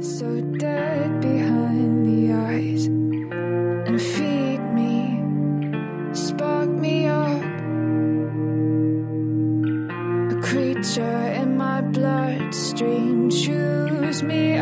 so dead behind the eyes, and feed me, spark me up. A creature in my bloodstream, choose me